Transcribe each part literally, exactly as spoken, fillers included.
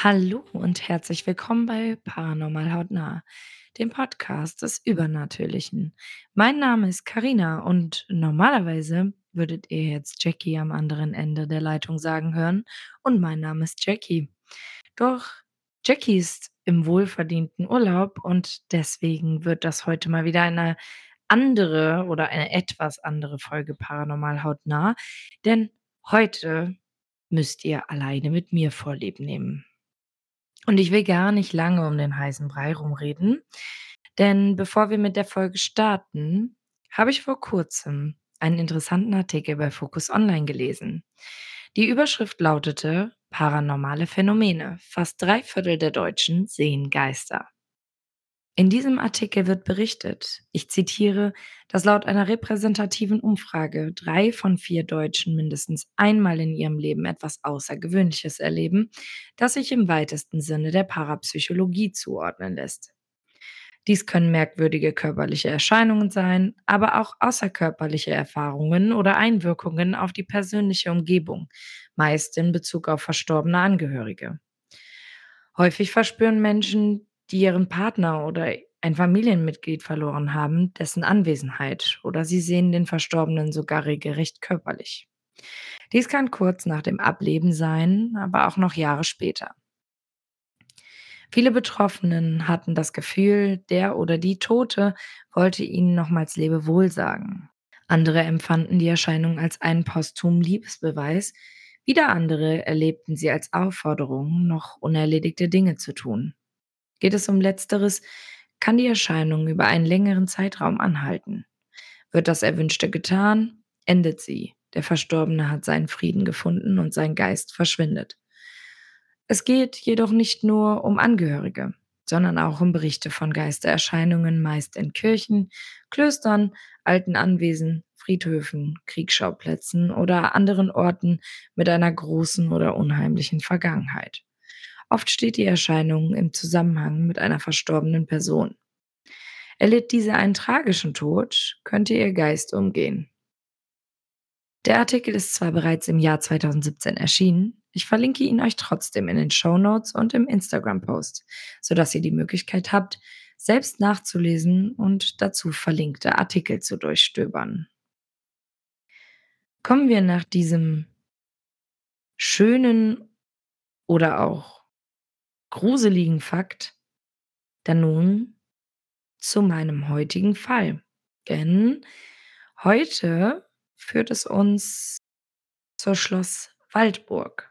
Hallo und herzlich willkommen bei Paranormal hautnah, dem Podcast des Übernatürlichen. Mein Name ist Karina und normalerweise würdet ihr jetzt Jackie am anderen Ende der Leitung sagen hören und mein Name ist Jackie. Doch Jackie ist im wohlverdienten Urlaub und deswegen wird das heute mal wieder eine andere oder eine etwas andere Folge Paranormal hautnah, denn heute müsst ihr alleine mit mir Vorlieb nehmen. Und ich will gar nicht lange um den heißen Brei rumreden, denn bevor wir mit der Folge starten, habe ich vor kurzem einen interessanten Artikel bei Focus Online gelesen. Die Überschrift lautete Paranormale Phänomene. Fast drei Viertel der Deutschen sehen Geister. In diesem Artikel wird berichtet, ich zitiere, dass laut einer repräsentativen Umfrage drei von vier Deutschen mindestens einmal in ihrem Leben etwas Außergewöhnliches erleben, das sich im weitesten Sinne der Parapsychologie zuordnen lässt. Dies können merkwürdige körperliche Erscheinungen sein, aber auch außerkörperliche Erfahrungen oder Einwirkungen auf die persönliche Umgebung, meist in Bezug auf verstorbene Angehörige. Häufig verspüren Menschen, die ihren Partner oder ein Familienmitglied verloren haben, dessen Anwesenheit oder sie sehen den Verstorbenen sogar regelrecht körperlich. Dies kann kurz nach dem Ableben sein, aber auch noch Jahre später. Viele Betroffenen hatten das Gefühl, der oder die Tote wollte ihnen nochmals Lebewohl sagen. Andere empfanden die Erscheinung als einen posthumen Liebesbeweis, wieder andere erlebten sie als Aufforderung, noch unerledigte Dinge zu tun. Geht es um Letzteres, kann die Erscheinung über einen längeren Zeitraum anhalten. Wird das Erwünschte getan, endet sie. Der Verstorbene hat seinen Frieden gefunden und sein Geist verschwindet. Es geht jedoch nicht nur um Angehörige, sondern auch um Berichte von Geistererscheinungen, meist in Kirchen, Klöstern, alten Anwesen, Friedhöfen, Kriegsschauplätzen oder anderen Orten mit einer großen oder unheimlichen Vergangenheit. Oft steht die Erscheinung im Zusammenhang mit einer verstorbenen Person. Erlitt diese einen tragischen Tod, könnte ihr Geist umgehen. Der Artikel ist zwar bereits im Jahr zweitausendsiebzehn erschienen, ich verlinke ihn euch trotzdem in den Shownotes und im Instagram-Post, sodass ihr die Möglichkeit habt, selbst nachzulesen und dazu verlinkte Artikel zu durchstöbern. Kommen wir nach diesem schönen oder auch gruseligen Fakt dann nun zu meinem heutigen Fall. Denn heute führt es uns zur Schloss Waldburg.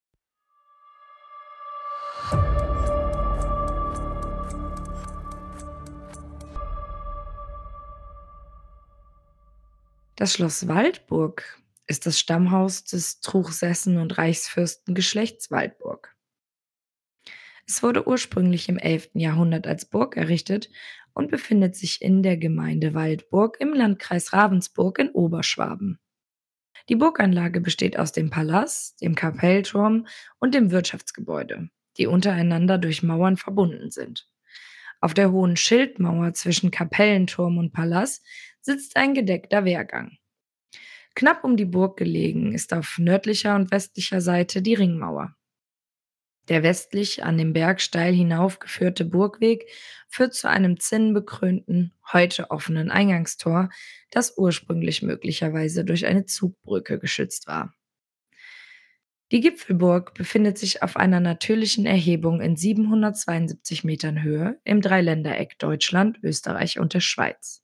Das Schloss Waldburg ist das Stammhaus des Truchsessen- und Reichsfürstengeschlechts Waldburg. Es wurde ursprünglich im elften Jahrhundert als Burg errichtet und befindet sich in der Gemeinde Waldburg im Landkreis Ravensburg in Oberschwaben. Die Burganlage besteht aus dem Palast, dem Kapellturm und dem Wirtschaftsgebäude, die untereinander durch Mauern verbunden sind. Auf der hohen Schildmauer zwischen Kapellenturm und Palast sitzt ein gedeckter Wehrgang. Knapp um die Burg gelegen ist auf nördlicher und westlicher Seite die Ringmauer. Der westlich an den Berg steil hinaufgeführte Burgweg führt zu einem zinnenbekrönten, heute offenen Eingangstor, das ursprünglich möglicherweise durch eine Zugbrücke geschützt war. Die Gipfelburg befindet sich auf einer natürlichen Erhebung in siebenhundertzweiundsiebzig Metern Höhe im Dreiländereck Deutschland, Österreich und der Schweiz.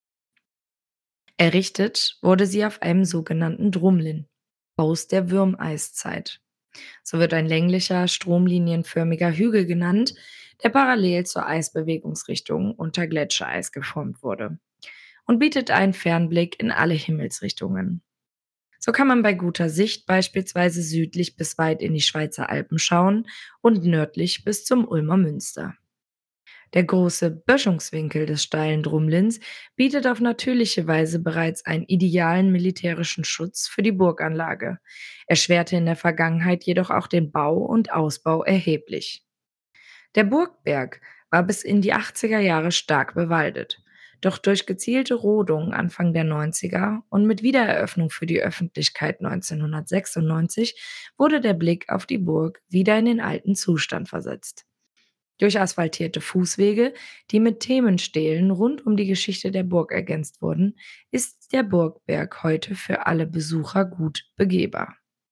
Errichtet wurde sie auf einem sogenannten Drumlin aus der Würmeiszeit. So wird ein länglicher, stromlinienförmiger Hügel genannt, der parallel zur Eisbewegungsrichtung unter Gletschereis geformt wurde und bietet einen Fernblick in alle Himmelsrichtungen. So kann man bei guter Sicht beispielsweise südlich bis weit in die Schweizer Alpen schauen und nördlich bis zum Ulmer Münster. Der große Böschungswinkel des steilen Drumlins bietet auf natürliche Weise bereits einen idealen militärischen Schutz für die Burganlage, erschwerte in der Vergangenheit jedoch auch den Bau und Ausbau erheblich. Der Burgberg war bis in die achtziger Jahre stark bewaldet. Doch durch gezielte Rodung Anfang der Neunziger und mit Wiedereröffnung für die Öffentlichkeit neunzehnhundertsechsundneunzig wurde der Blick auf die Burg wieder in den alten Zustand versetzt. Durch asphaltierte Fußwege, die mit Themenstelen rund um die Geschichte der Burg ergänzt wurden, ist der Burgberg heute für alle Besucher gut begehbar.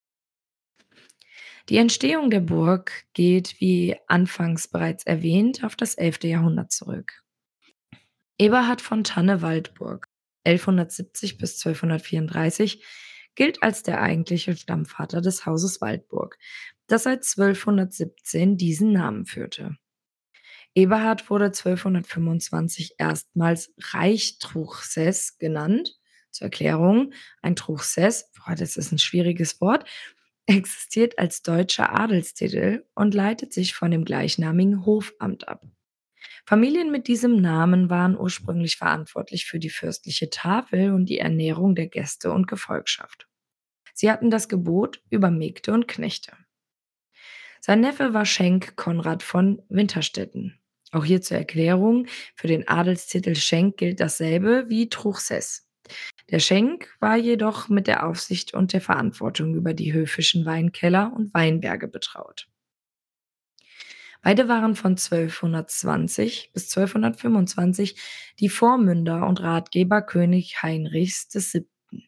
Die Entstehung der Burg geht, wie anfangs bereits erwähnt, auf das elfte Jahrhundert zurück. Eberhard von Tanne-Waldburg elfhundertsiebzig bis zwölfhundertvierunddreißig gilt als der eigentliche Stammvater des Hauses Waldburg, das seit zwölfhundertsiebzehn diesen Namen führte. Eberhard wurde zwölfhundertfünfundzwanzig erstmals Reich Truchsess genannt. Zur Erklärung, ein Truchsess, boah, das ist ein schwieriges Wort, existiert als deutscher Adelstitel und leitet sich von dem gleichnamigen Hofamt ab. Familien mit diesem Namen waren ursprünglich verantwortlich für die fürstliche Tafel und die Ernährung der Gäste und Gefolgschaft. Sie hatten das Gebot über Mägde und Knechte. Sein Neffe war Schenk Konrad von Winterstetten. Auch hier zur Erklärung, für den Adelstitel Schenk gilt dasselbe wie Truchsess. Der Schenk war jedoch mit der Aufsicht und der Verantwortung über die höfischen Weinkeller und Weinberge betraut. Beide waren von zwölfhundertzwanzig bis zwölfhundertfünfundzwanzig die Vormünder und Ratgeber König Heinrichs des Siebten.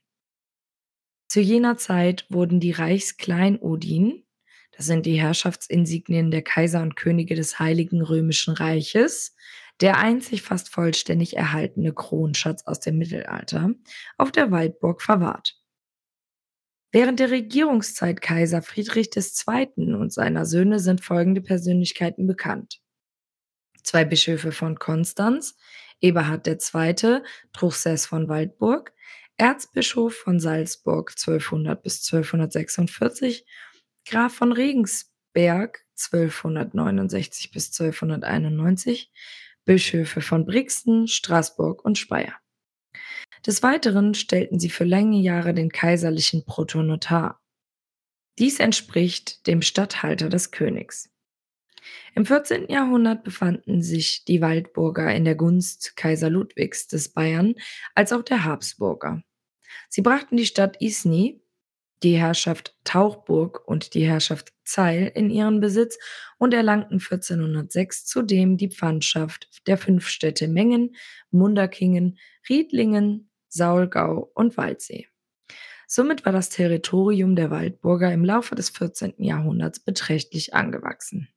Zu jener Zeit wurden die Reichskleinodien, das sind die Herrschaftsinsignien der Kaiser und Könige des Heiligen Römischen Reiches, der einzig fast vollständig erhaltene Kronschatz aus dem Mittelalter, auf der Waldburg verwahrt. Während der Regierungszeit Kaiser Friedrich des Zweiten und seiner Söhne sind folgende Persönlichkeiten bekannt: Zwei Bischöfe von Konstanz, Eberhard der Zweite, Truchsess von Waldburg, Erzbischof von Salzburg zwölfhundert bis zwölfhundertsechsundvierzig, Graf von Regensberg zwölfhundertneunundsechzig bis zwölfhunderteinundneunzig, Bischöfe von Brixen, Straßburg und Speyer. Des Weiteren stellten sie für lange Jahre den kaiserlichen Protonotar. Dies entspricht dem Statthalter des Königs. Im vierzehnten Jahrhundert befanden sich die Waldburger in der Gunst Kaiser Ludwigs des Bayern als auch der Habsburger. Sie brachten die Stadt Isny, die Herrschaft Tauchburg und die Herrschaft Zeil in ihren Besitz und erlangten vierzehnhundertsechs zudem die Pfandschaft der fünf Städte Mengen, Munderkingen, Riedlingen, Saulgau und Waldsee. Somit war das Territorium der Waldburger im Laufe des vierzehnten Jahrhunderts beträchtlich angewachsen.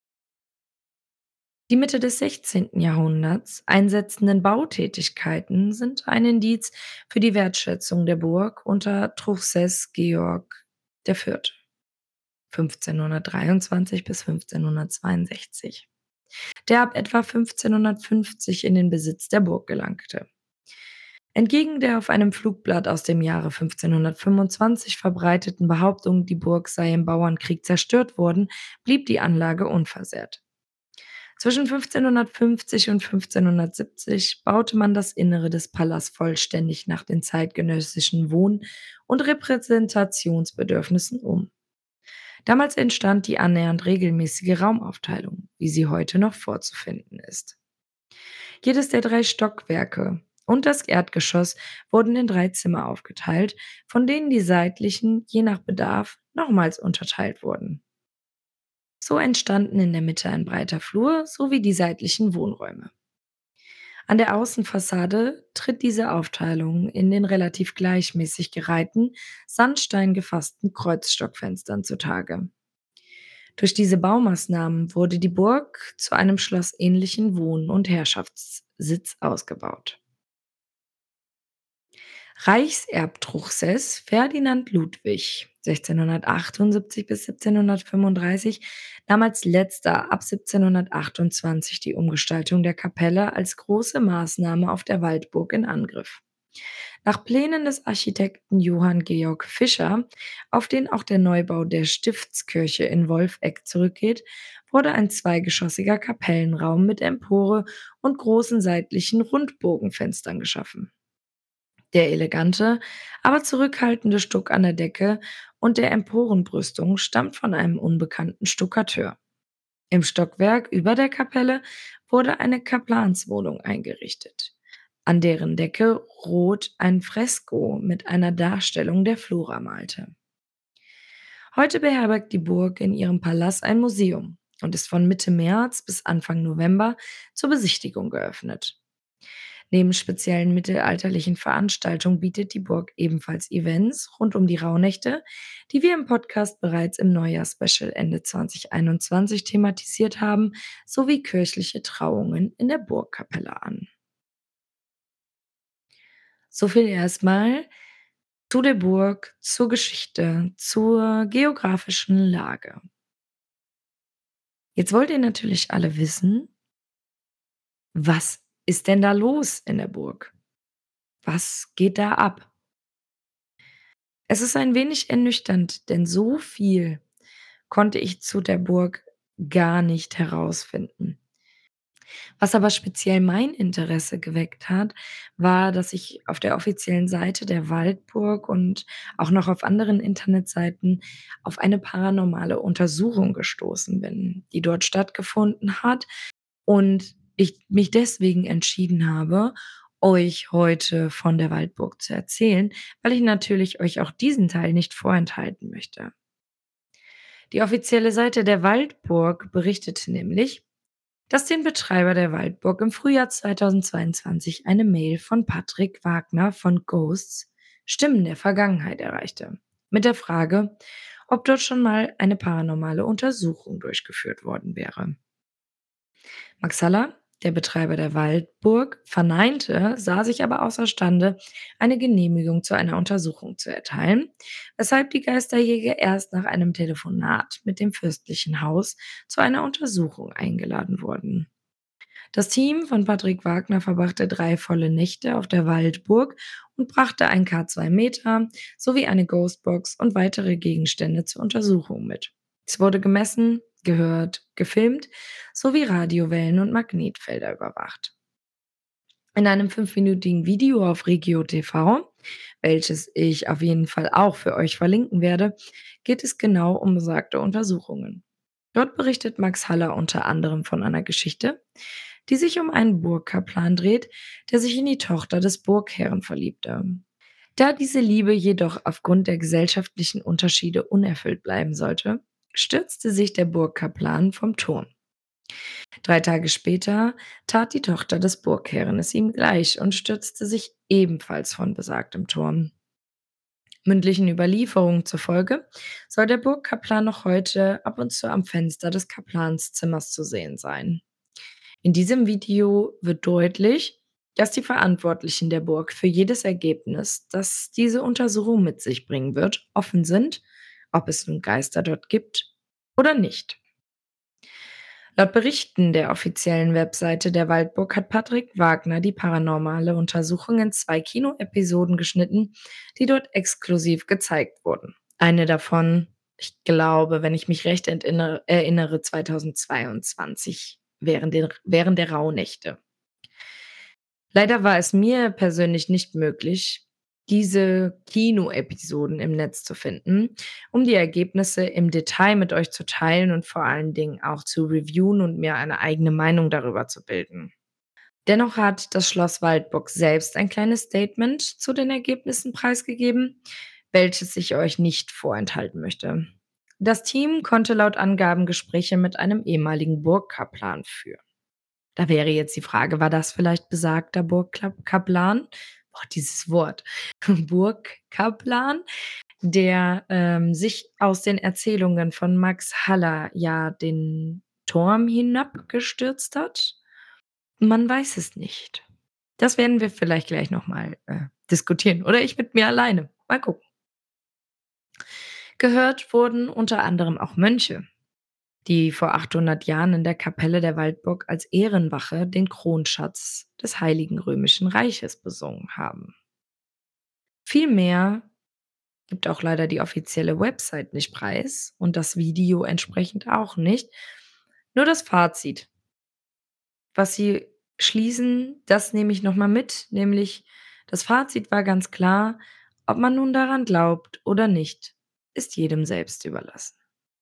Die Mitte des sechzehnten Jahrhunderts einsetzenden Bautätigkeiten sind ein Indiz für die Wertschätzung der Burg unter Truchsess Georg der Vierte fünfzehnhundertdreiundzwanzig bis fünfzehnhundertzweiundsechzig, der ab etwa fünfzehnhundertfünfzig in den Besitz der Burg gelangte. Entgegen der auf einem Flugblatt aus dem Jahre fünfzehnhundertfünfundzwanzig verbreiteten Behauptung, die Burg sei im Bauernkrieg zerstört worden, blieb die Anlage unversehrt. Zwischen fünfzehnhundertfünfzig und fünfzehnhundertsiebzig baute man das Innere des Palas vollständig nach den zeitgenössischen Wohn- und Repräsentationsbedürfnissen um. Damals entstand die annähernd regelmäßige Raumaufteilung, wie sie heute noch vorzufinden ist. Jedes der drei Stockwerke und das Erdgeschoss wurden in drei Zimmer aufgeteilt, von denen die seitlichen, je nach Bedarf, nochmals unterteilt wurden. So entstanden in der Mitte ein breiter Flur sowie die seitlichen Wohnräume. An der Außenfassade tritt diese Aufteilung in den relativ gleichmäßig gereihten, sandsteingefassten Kreuzstockfenstern zutage. Durch diese Baumaßnahmen wurde die Burg zu einem schlossähnlichen Wohn- und Herrschaftssitz ausgebaut. Reichserbtruchsess Ferdinand Ludwig sechzehnhundertachtundsiebzig bis siebzehnhundertfünfunddreißig nahm als letzter ab siebzehnhundertachtundzwanzig die Umgestaltung der Kapelle als große Maßnahme auf der Waldburg in Angriff. Nach Plänen des Architekten Johann Georg Fischer, auf den auch der Neubau der Stiftskirche in Wolfegg zurückgeht, wurde ein zweigeschossiger Kapellenraum mit Empore und großen seitlichen Rundbogenfenstern geschaffen. Der elegante, aber zurückhaltende Stuck an der Decke und der Emporenbrüstung stammt von einem unbekannten Stuckateur. Im Stockwerk über der Kapelle wurde eine Kaplanswohnung eingerichtet. an deren Decke rot ein Fresko mit einer Darstellung der Flora malte. Heute beherbergt die Burg in ihrem Palast ein Museum und ist von Mitte März bis Anfang November zur Besichtigung geöffnet. Neben speziellen mittelalterlichen Veranstaltungen bietet die Burg ebenfalls Events rund um die Rauhnächte, die wir im Podcast bereits im Neujahrsspecial Ende zwanzig einundzwanzig thematisiert haben, sowie kirchliche Trauungen in der Burgkapelle an. So viel erstmal zu der Burg, zur Geschichte, zur geografischen Lage. Jetzt wollt ihr natürlich alle wissen, was ist denn da los in der Burg? Was geht da ab? Es ist ein wenig ernüchternd, denn so viel konnte ich zu der Burg gar nicht herausfinden. Was aber speziell mein Interesse geweckt hat, war, dass ich auf der offiziellen Seite der Waldburg und auch noch auf anderen Internetseiten auf eine paranormale Untersuchung gestoßen bin, die dort stattgefunden hat und ich mich deswegen entschieden habe, euch heute von der Waldburg zu erzählen, weil ich natürlich euch auch diesen Teil nicht vorenthalten möchte. Die offizielle Seite der Waldburg berichtete nämlich, dass den Betreiber der Waldburg im Frühjahr zweitausendzweiundzwanzig eine Mail von Patrick Wagner von Ghosts, Stimmen der Vergangenheit erreichte, mit der Frage, ob dort schon mal eine paranormale Untersuchung durchgeführt worden wäre. Max Haller, der Betreiber der Waldburg, verneinte, sah sich aber außerstande, eine Genehmigung zu einer Untersuchung zu erteilen, weshalb die Geisterjäger erst nach einem Telefonat mit dem fürstlichen Haus zu einer Untersuchung eingeladen wurden. Das Team von Patrick Wagner verbrachte drei volle Nächte auf der Waldburg und brachte ein K zwei Meter sowie eine Ghostbox und weitere Gegenstände zur Untersuchung mit. Es wurde gemessen, gehört, gefilmt sowie Radiowellen und Magnetfelder überwacht. In einem fünfminütigen Video auf Regio T V, welches ich auf jeden Fall auch für euch verlinken werde, geht es genau um besagte Untersuchungen. Dort berichtet Max Haller unter anderem von einer Geschichte, die sich um einen Burgkaplan dreht, der sich in die Tochter des Burgherren verliebte. Da diese Liebe jedoch aufgrund der gesellschaftlichen Unterschiede unerfüllt bleiben sollte, stürzte sich der Burgkaplan vom Turm. Drei Tage später tat die Tochter des Burgherren es ihm gleich und stürzte sich ebenfalls von besagtem Turm. Mündlichen Überlieferungen zufolge soll der Burgkaplan noch heute ab und zu am Fenster des Kaplanszimmers zu sehen sein. In diesem Video wird deutlich, dass die Verantwortlichen der Burg für jedes Ergebnis, das diese Untersuchung mit sich bringen wird, offen sind, ob es nun Geister dort gibt oder nicht. Laut Berichten der offiziellen Webseite der Waldburg hat Patrick Wagner die paranormale Untersuchung in zwei Kinoepisoden geschnitten, die dort exklusiv gezeigt wurden. Eine davon, ich glaube, wenn ich mich recht entinner- erinnere, zweitausendzweiundzwanzig während der, während der Rauhnächte. Leider war es mir persönlich nicht möglich, diese Kinoepisoden im Netz zu finden, um die Ergebnisse im Detail mit euch zu teilen und vor allen Dingen auch zu reviewen und mir eine eigene Meinung darüber zu bilden. Dennoch hat das Schloss Waldburg selbst ein kleines Statement zu den Ergebnissen preisgegeben, welches ich euch nicht vorenthalten möchte. Das Team konnte laut Angaben Gespräche mit einem ehemaligen Burgkaplan führen. Da wäre jetzt die Frage, war das vielleicht besagter Burgkaplan? Boah, dieses Wort. Burgkaplan, der ähm, sich aus den Erzählungen von Max Haller ja den Turm hinabgestürzt hat? Man weiß es nicht. Das werden wir vielleicht gleich noch mal äh, diskutieren oder ich mit mir alleine. Mal gucken. Gehört wurden unter anderem auch Mönche, die vor achthundert Jahren in der Kapelle der Waldburg als Ehrenwache den Kronschatz des Heiligen Römischen Reiches besungen haben. Viel mehr gibt auch leider die offizielle Website nicht preis und das Video entsprechend auch nicht. Nur das Fazit. Was sie schließen, das nehme ich noch mal mit, nämlich das Fazit war ganz klar: Ob man nun daran glaubt oder nicht, ist jedem selbst überlassen.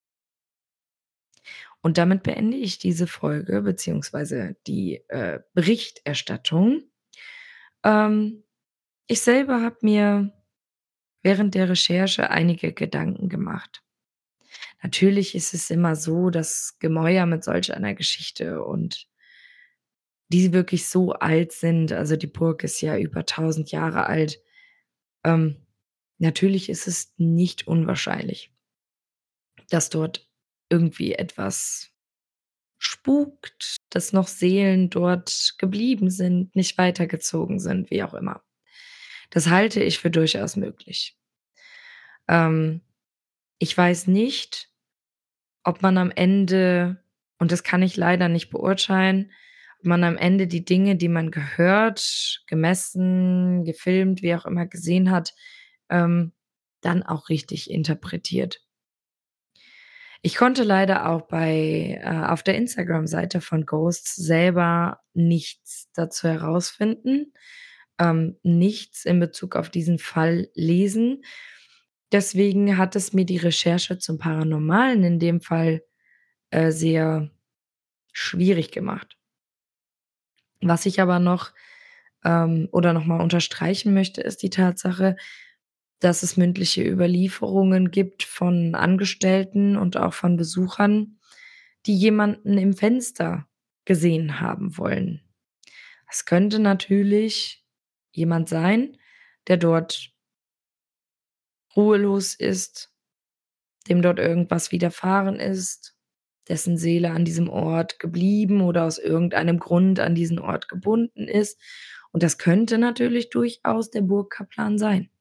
Und damit beende ich diese Folge beziehungsweise die, äh, Berichterstattung. Ähm, ich selber habe mir während der Recherche einige Gedanken gemacht. Natürlich ist es immer so, dass Gemäuer mit solch einer Geschichte und die wirklich so alt sind, also die Burg ist ja über tausend Jahre alt. Ähm, natürlich ist es nicht unwahrscheinlich dass dort irgendwie etwas spukt, dass noch Seelen dort geblieben sind, nicht weitergezogen sind, wie auch immer. Das halte ich für durchaus möglich. Ähm, ich weiß nicht, ob man am Ende und das kann ich leider nicht beurteilen, ob man am Ende die Dinge, die man gehört, gemessen, gefilmt, wie auch immer gesehen hat, ähm, dann auch richtig interpretiert. Ich konnte leider auch bei äh, auf der Instagram-Seite von Ghost selber nichts dazu herausfinden, ähm, nichts in Bezug auf diesen Fall lesen. Deswegen hat es mir die Recherche zum Paranormalen in dem Fall, äh, sehr schwierig gemacht. Was ich aber noch, ähm oder noch mal unterstreichen möchte, ist die Tatsache, dass es mündliche Überlieferungen gibt von Angestellten und auch von Besuchern, die jemanden im Fenster gesehen haben wollen. Es könnte natürlich jemand sein, der dort ruhelos ist, dem dort irgendwas widerfahren ist, dessen Seele an diesem Ort geblieben oder aus irgendeinem Grund an diesen Ort gebunden ist. Und das könnte natürlich durchaus der Burgkaplan sein.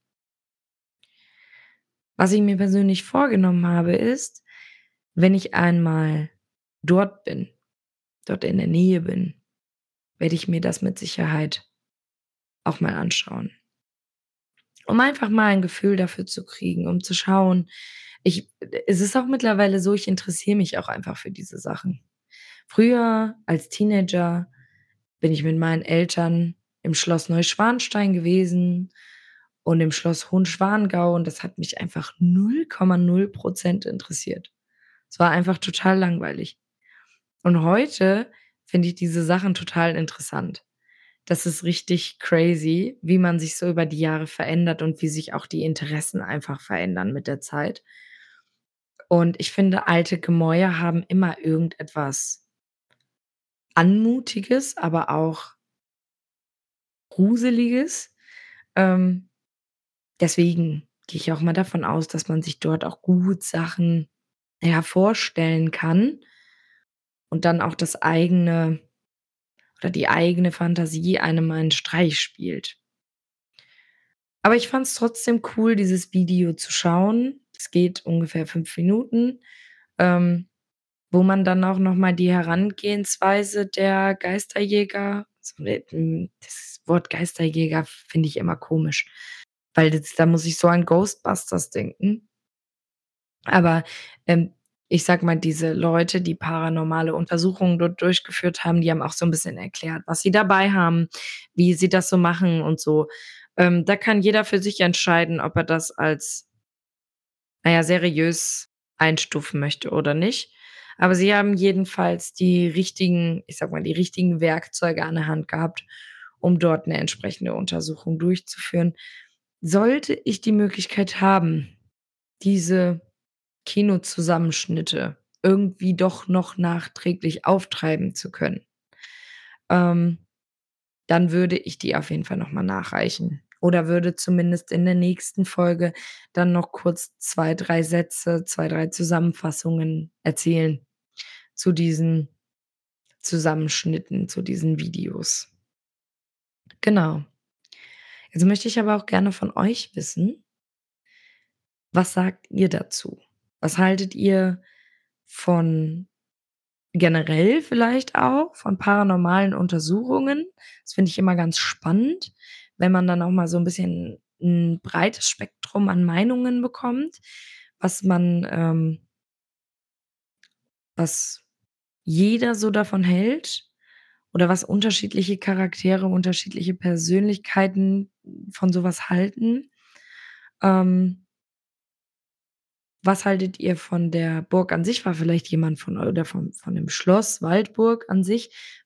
Was ich mir persönlich vorgenommen habe, ist, wenn ich einmal dort bin, dort in der Nähe bin, werde ich mir das mit Sicherheit auch mal anschauen. Um einfach mal 'n Gefühl dafür zu kriegen, um zu schauen ich es ist auch mittlerweile so, ich interessiere mich auch einfach für diese Sachen. Früher als Teenager bin ich mit meinen Eltern im Schloss Neuschwanstein gewesen und im Schloss Hohenschwangau und das hat mich einfach null Komma null Prozent interessiert. Es war einfach total langweilig. Und heute finde ich diese Sachen total interessant. Das ist richtig crazy, wie man sich so über die Jahre verändert und wie sich auch die Interessen einfach verändern mit der Zeit. Und ich finde, alte Gemäuer haben immer irgendetwas Anmutiges, aber auch Gruseliges. Ähm, deswegen gehe ich auch mal davon aus, dass man sich dort auch gut Sachen, ja, vorstellen kann und dann auch das eigene oder die eigene Fantasie einem einen Streich spielt. Aber ich fand's trotzdem cool, dieses Video zu schauen. Es geht ungefähr fünf Minuten, ähm, wo man dann auch noch mal die Herangehensweise der Geisterjäger so, ne, hm, das Wort Geisterjäger finde ich immer komisch, weil das da muss ich so an Ghostbusters denken. Aber, ähm, ich sage mal, diese Leute, die paranormale Untersuchungen dort durchgeführt haben, die haben auch so 'n bisschen erklärt, was sie dabei haben, wie sie das so machen und so. Ähm, da kann jeder für sich entscheiden, ob er das als na ja, seriös einstufen möchte oder nicht. Aber sie haben jedenfalls die richtigen ich sage mal, die richtigen Werkzeuge an der Hand gehabt, um dort 'ne entsprechende Untersuchung durchzuführen. Sollte ich die Möglichkeit haben, diese Kinozusammenschnitte irgendwie doch noch nachträglich auftreiben zu können ähm, dann würde ich die auf jeden Fall noch mal nachreichen oder würde zumindest in der nächsten Folge dann noch kurz zwei, drei Sätze, zwei, drei Zusammenfassungen erzählen zu diesen Zusammenschnitten, zu diesen Videos. Genau. Jetzt möchte ich aber auch gerne von euch wissen was sagt ihr dazu? Was haltet ihr von generell vielleicht auch von paranormalen Untersuchungen? Das finde ich immer ganz spannend, wenn man dann auch mal so 'n bisschen 'n breites Spektrum an Meinungen bekommt, was man, ähm was jeder so davon hält oder was unterschiedliche Charaktere, unterschiedliche Persönlichkeiten von so was halten. Ähm was haltet ihr von der Burg an sich? War vielleicht jemand von eu oder von von dem Schloss Waldburg an sich war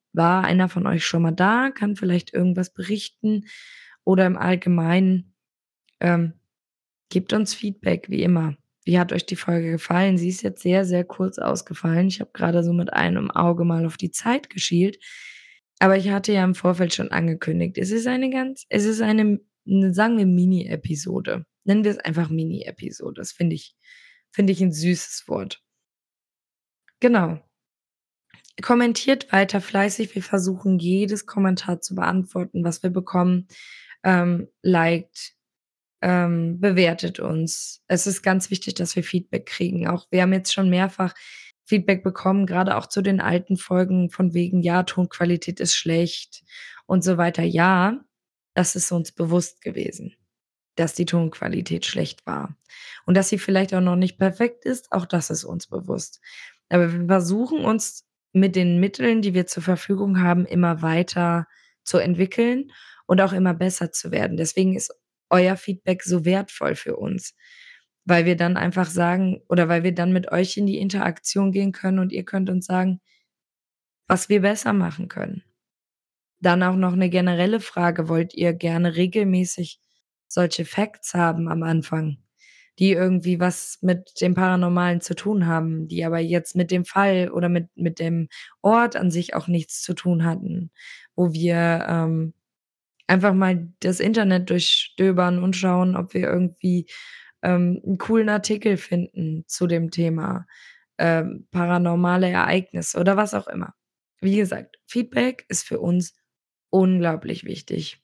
War einer von euch schon mal da, kann vielleicht irgendwas berichten oder im Allgemeinen, ähm, gebt uns Feedback, wie immer. Wie hat euch die Folge gefallen? Sie ist jetzt sehr, sehr kurz ausgefallen. Ich habe grade so mit einem Auge mal auf die Zeit geschielt, aber ich hatte ja im Vorfeld schon angekündigt, es ist eine ganz es ist eine, hm, sagen wir Mini-Episode. Nennen wir es einfach Mini-Episode. Das finde ich finde ich 'n süßes Wort. Genau. Kommentiert weiter fleißig. Wir versuchen, jedes Kommentar zu beantworten, was wir bekommen. Ähm, liked, ähm, bewertet uns. Es ist ganz wichtig, dass wir Feedback kriegen. Auch wir haben jetzt schon mehrfach Feedback bekommen, grade auch zu den alten Folgen von wegen: „Ja, Tonqualität ist schlecht“ und so weiter. Ja, das ist uns bewusst gewesen, dass die Tonqualität schlecht war und dass sie vielleicht auch noch nicht perfekt ist, auch das ist uns bewusst. Aber wir versuchen uns mit den Mitteln, die wir zur Verfügung haben, immer weiter zu entwickeln und auch immer besser zu werden. Deswegen ist euer Feedback so wertvoll für uns, weil wir dann einfach sagen oder weil wir dann mit euch in die Interaktion gehen können und ihr könnt uns sagen was wir besser machen können. Dann auch noch 'ne generelle Frage: Wollt ihr gerne regelmäßig solche Facts haben am Anfang, die irgendwie was mit dem Paranormalen zu tun haben, die aber jetzt mit dem Fall oder mit mit dem Ort an sich auch nichts zu tun hatten, wo wir, ähm, einfach mal das Internet durchstöbern und schauen, ob wir irgendwie, ähm, 'n coolen Artikel finden zu dem Thema, ähm, paranormale Ereignisse oder was auch immer. Wie gesagt, Feedback ist für uns unglaublich wichtig.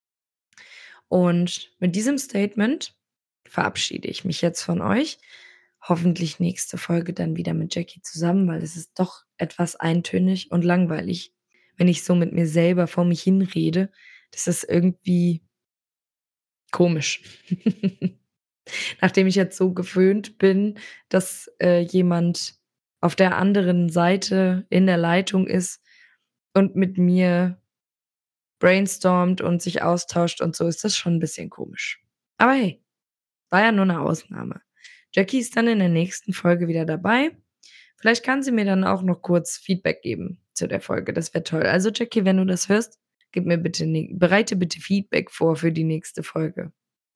Und mit diesem Statement verabschiede ich mich jetzt von euch. Hoffentlich nächste Folge dann wieder mit Jackie zusammen, weil es ist doch etwas eintönig und langweilig, wenn ich so mit mir selber vor mich hinrede. Das ist irgendwie komisch. Nachdem ich jetzt so gewöhnt bin, dass, äh, jemand auf der anderen Seite in der Leitung ist und mit mir brainstormt und sich austauscht und so, ist das schon 'n bisschen komisch. Aber hey, war ja nur 'ne Ausnahme. Jackie ist dann in der nächsten Folge wieder dabei. Vielleicht kann sie mir dann auch noch kurz Feedback geben zu der Folge. Das wäre toll. Also Jackie, wenn du das hörst, gib mir bitte ne bereite bitte Feedback vor für die nächste Folge.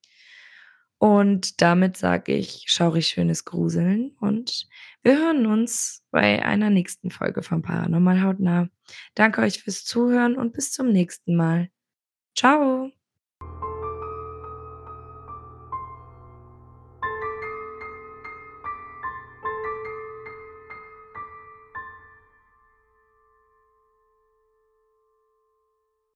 Und damit sage ich: „Schaurig schönes Gruseln“ und wir hören uns bei einer nächsten Folge von Paranormal hautnah. Danke euch fürs Zuhören und bis zum nächsten Mal. Tschau.